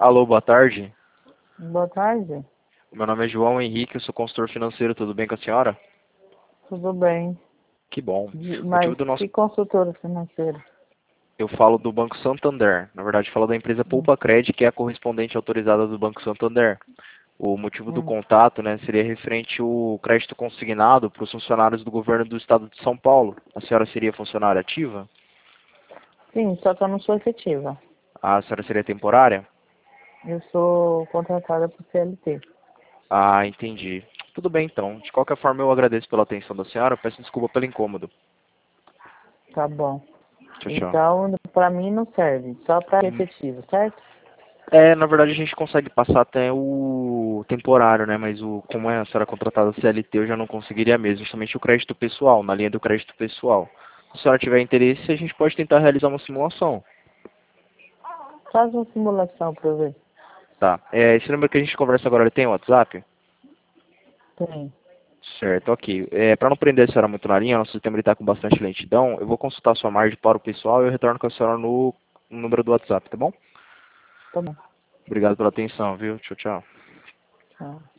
Alô, boa tarde. Boa tarde. Meu nome é João Henrique, eu sou consultor financeiro, tudo bem com a senhora? Tudo bem. Que bom. O motivo Mas do nosso... que consultora financeira? Eu falo do Banco Santander. Na verdade, falo da empresa Hum, Poupa Cred, que é a correspondente autorizada do Banco Santander. O motivo do hum. contato, né, seria referente ao crédito consignado para os funcionários do governo do estado de São Paulo. A senhora seria funcionária ativa? Sim, só que eu não sou efetiva. A senhora seria temporária? Eu sou contratada por CLT. Ah, entendi. Tudo bem, então. De qualquer forma, eu agradeço pela atenção da senhora. Peço desculpa pelo incômodo. Tá bom. Tchau, tchau. Então, para mim não serve, só para efetivo, certo? Na verdade a gente consegue passar até o temporário, né? Mas como a senhora é contratada CLT, eu já não conseguiria mesmo. Justamente o crédito pessoal, na linha do crédito pessoal. Se a senhora tiver interesse, a gente pode tentar realizar uma simulação. Faz uma simulação para eu ver. Tá. Esse número que a gente conversa agora, ele tem WhatsApp? Tem. Certo, ok. Para não prender a senhora muito na linha, nosso sistema está com bastante lentidão. Eu vou consultar a sua margem para o pessoal e eu retorno com a senhora no número do WhatsApp, tá bom? Tá bom. Obrigado pela atenção, viu? Tchau, tchau. Tchau.